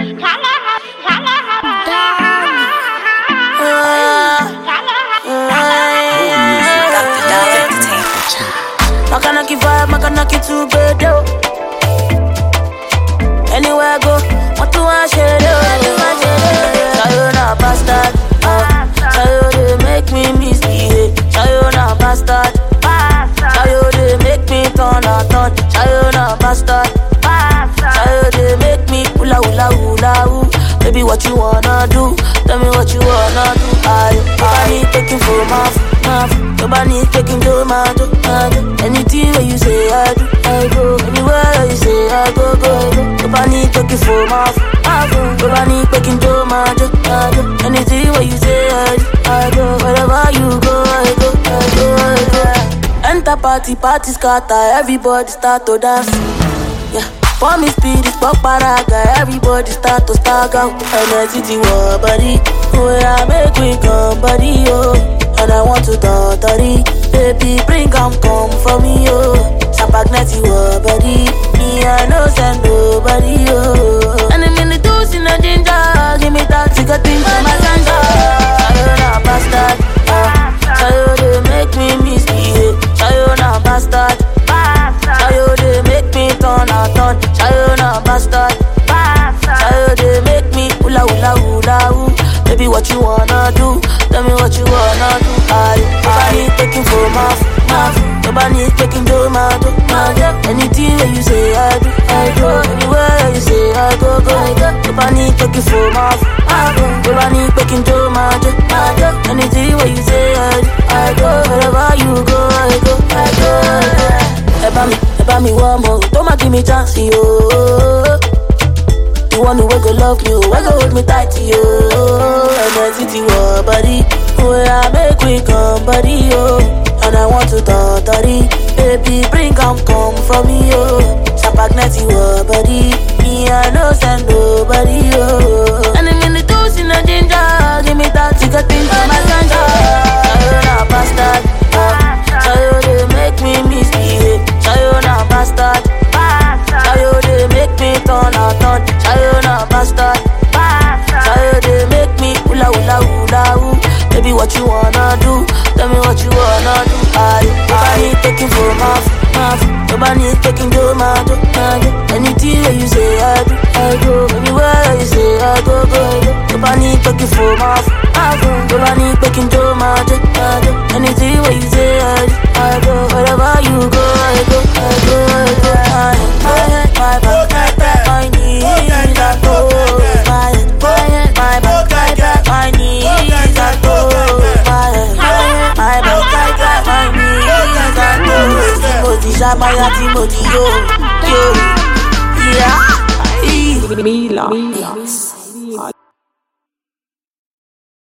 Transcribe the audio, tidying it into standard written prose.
Makanaki vibe, Makanaki too bad, yo. Anywhere I go, want to wash it, yo. Sayona bastard, Sayo they make me misbehave. Sayona bastard, Sayo they make me turn a turn. Sayona bastard, Sayo they make me hula hula hula hoo. Baby, what you wanna do? Tell me what you wanna do. I taking for my nobody taking to my do. Anything where you say I do, I go. Anywhere you say I go, go. Nobody taking for my nobody taking to my do. Anything where you say I do, wherever you go, I go, I go, I go. Enter party scatter, everybody start to dance. Yeah. For me speed is pop paraga, everybody start to stag out. Energy war body, where I make we come body, oh. And I want to totally, baby bring come for me, oh. Sapagneti war body, me I no send nobody, oh. And I'm in the dose in a ginger, give me that cigarette for my ganja. Sayona bastard, Sayo they make me misbehave. Sayona bastard, Sayo they make me turn a turn. Sayona bastard, Sayo they make me hula hula hula hoo. Baby, what you wanna do? Tell me what you wanna do. Nobody taking for my nobody taking to my do. Anything that you say I do, I do. Anywhere you say I go, go. Nobody taking for my nobody taking to my do. Anything where you say I do, I go. Wherever you go, I go, I go, I go. Eba me one more, don't give me chance, yo. You want to go love me, we go hold me tight, yo. Energy war body, where I make we come body, yo. And I want to totally, baby bring come for me, yo. Sapagneti war body, me I no send nobody, yo. And I'm in the dose in a ginger, give me that cigarette for my ganja. Sayona bastard, Sayo they make me misbehave. Sayona bastard, Sayo they make me turn a turn. Sayona bastard, Sayo they make me hula hula hula hoo. Baby, what you wanna do? Tell me what you wanna do. Nobody taking for my nobody taking to my do. Anything that you say I do, I go. Anywhere you say I go, go. Nobody taking for my nobody taking to my do. Anything that you say I go. Wherever you go, I go, I go, I go. My head, my back, my knees, I go. My head, my back, my knees, I go. My head, my back, my knees, I go. Timothy, Shabaya, Timothy, yo, yeah. Mila.